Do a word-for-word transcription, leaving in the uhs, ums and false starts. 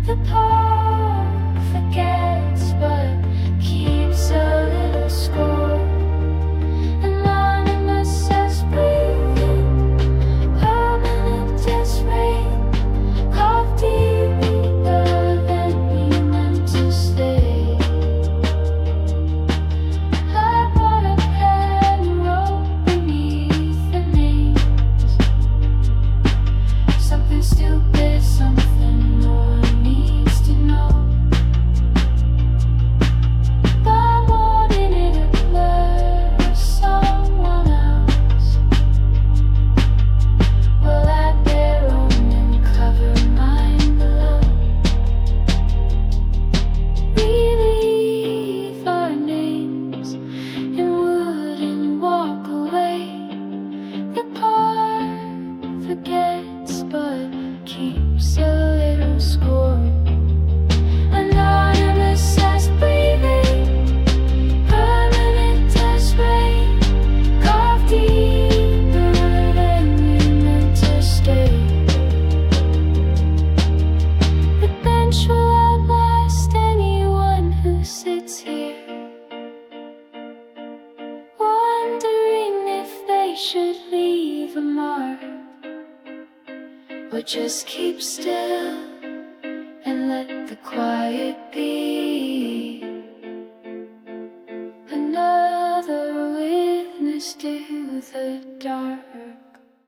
The poor forgets but keeps a little score. Anonymous as breathing, permanent as rain, carved deeper than we meant to stay. I bought a pen and wrote beneath the names something stupid, something no one needs to know. But I wanted it to blur someone else. Will add their own and cover mine below. We leave our names in wood and walk away. The part forgets but keeps a little score. Anonymous as breathing, permanent as rain, carved deeper than we meant to stay. The bench will outlast anyone who sits here, wondering if they should leave a mark or just keep still and let the quiet be. Another witness to the dark.